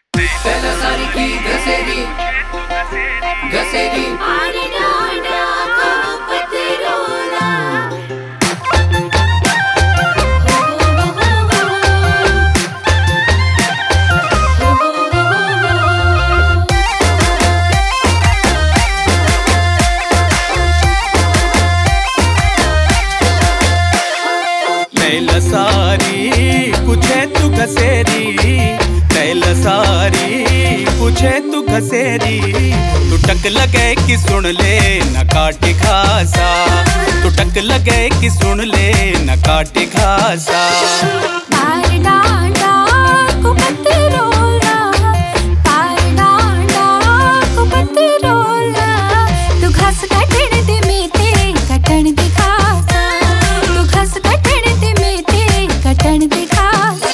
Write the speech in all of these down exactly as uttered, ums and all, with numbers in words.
पहला सारी की घसेरी घसेरी आरे डांडा को पतरोला पहला सारी पूछे तू घसेरी पहला सारी पूछे तू घसेरी तू टक लगे कि सुन ले न काटे खासा तू टक लगे कि सुन ले न काटे खासा पार डांडा को पतरोला पार डांडा को पतरोला तू घास कटण दे मेते कटण दे खासा तू घास कटण दे मेते कटण दे खासा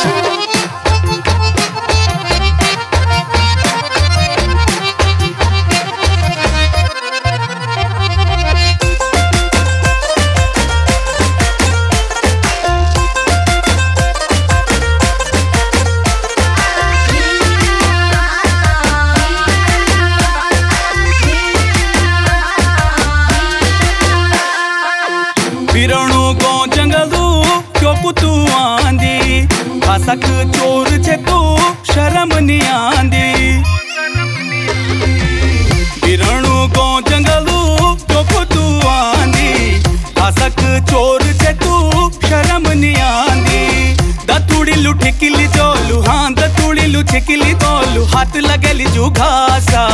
बिरणु को जंगलू क्यों पुतू आंदी खासक चोर छे तू शर्म नहीं आंदी बिरणु को जंगलू क्यों पुतू आंदी खासक चोर छे तू शर्म नहीं आंदी दतुड़ी लु ठिकिली जोलू हाँ दतुड़ी लु ठिकिली जोलू हाथ लगेली जू घासा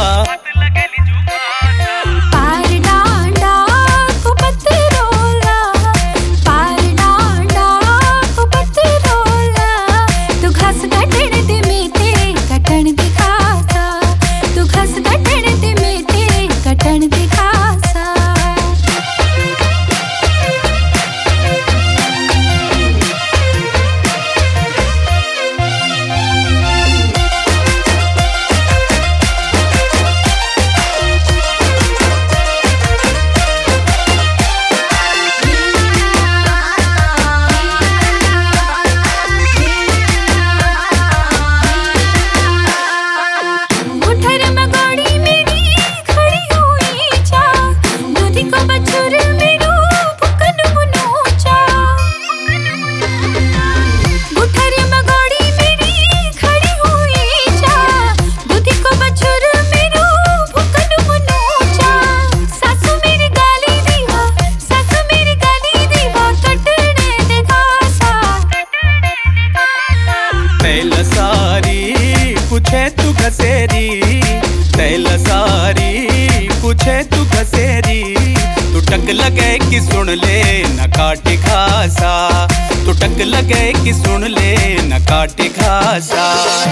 पहला सारी पूछे तू घसेरी पहला सारी पूछे तू घसेरी तू टक लगे कि सुन ले न काटे खासा तू टक लगे कि सुन ले न काटे खासा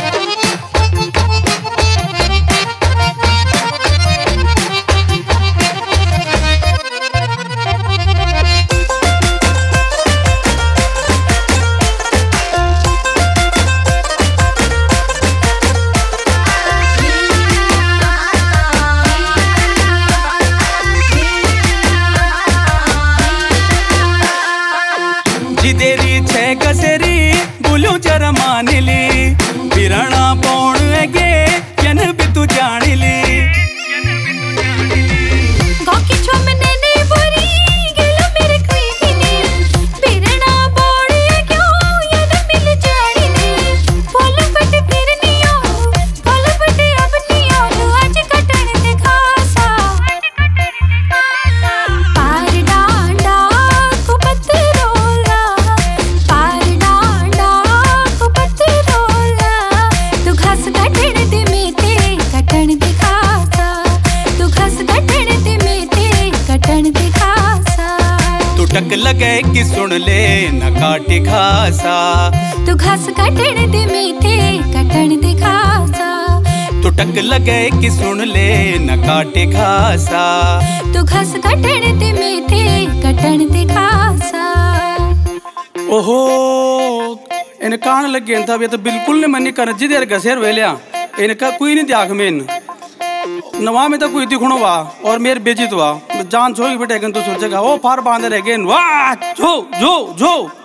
जिदेरी छे घसेरी बोलू जरा मानिली बिरणा पौण गे यन भी तू जानिली गोकी छोमने ने बोरी गेलो मेरे कोई ने बिरणा पौण क्यों यन मिल जानिली बोलो बट फिर नहीं आओ बोलो बट अब नहीं आओ आज कटण दे खासा पार डांडा को पतरोला टक लगे कि सुन ले न काटे खासा तू घास कटण दे मेथे कटण दे खासा तू टक लगे कि सुन ले न काटे खासा तू घास कटण दे मेथे कटण दे खासा ओहो इन कान लगे था तो बिल्कुल नहीं मनी कर जिधर घसेर वेलिया इनका कोई नहीं त्याग में नवा में तो कोई दिखणो वा और मेरे बेजित वा जान छोई बेटे तो सोचेगा वो फार बांधे रह गए वाह जो जो जो